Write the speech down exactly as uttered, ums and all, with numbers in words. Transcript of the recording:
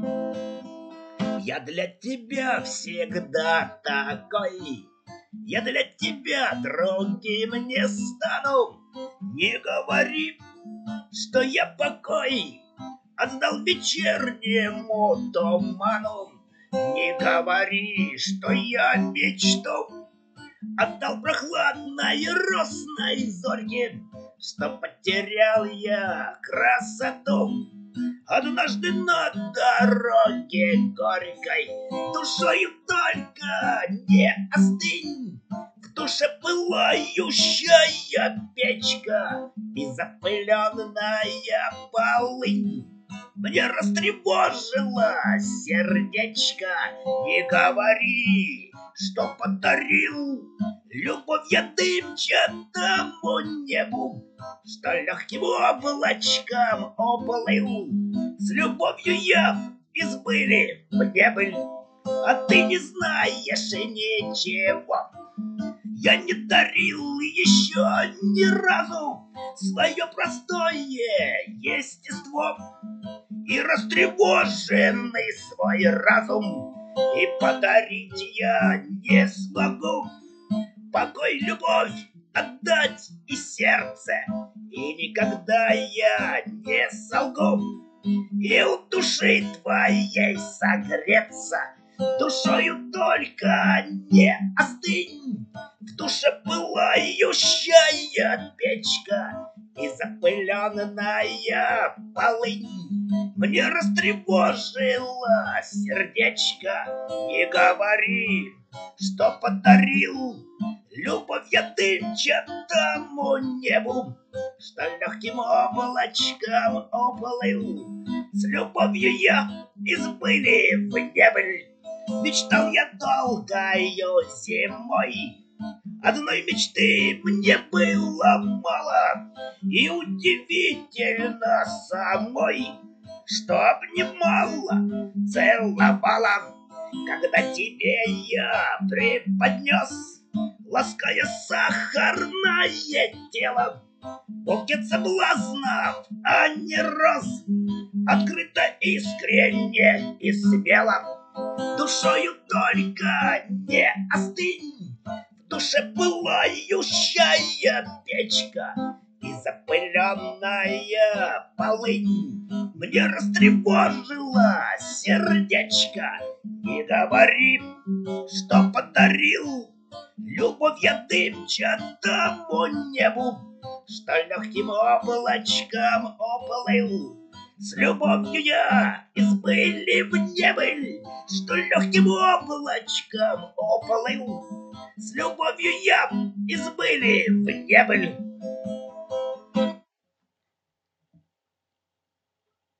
Я для тебя всегда такой, я для тебя другим не стану. Не говори, что я покой отдал вечернему туману. Не говори, что я мечту отдал прохладной росной зорьке, что потерял я красоту однажды на дороге горькой. Душою только не остынь, в душе пылающая печка и запыленная полынь мне растревожило сердечко. Не говори, что подарил любовь я дымчатому небу, что легким облачком оплыл. С любовью я избыли мне быль, а ты не знаешь ничего. Я не дарил еще ни разу свое простое естество и растревоженный свой разум, и подарить я не смогу покой, любовь отдать и сердце, и никогда я не солгу, и у души твоей согреться. Душою только не остынь, в душе пылающая печка и запыленная полынь мне растревожило сердечко. Не говори, что подарил любовь я дымчатому небу, что легким облачком оплыл. С любовью я избыли в небыль. Мечтал я долгою зимой, одной мечты мне было мало, и удивительно самой, что обнимала, целовала, когда тебе я преподнес, лаская сахарное тело, букет соблазнов, а не роз, открыто, искренне и смело. Душою только не остынь, в душе пылающая печка и запыленная полынь мне растревожила сердечко. Не говори, что подарил любовь я дымчатому небу, что легким облачком оплыл. С любовью я избыли в небыль, что легким облачком оплыл. С любовью я избыли в небыль,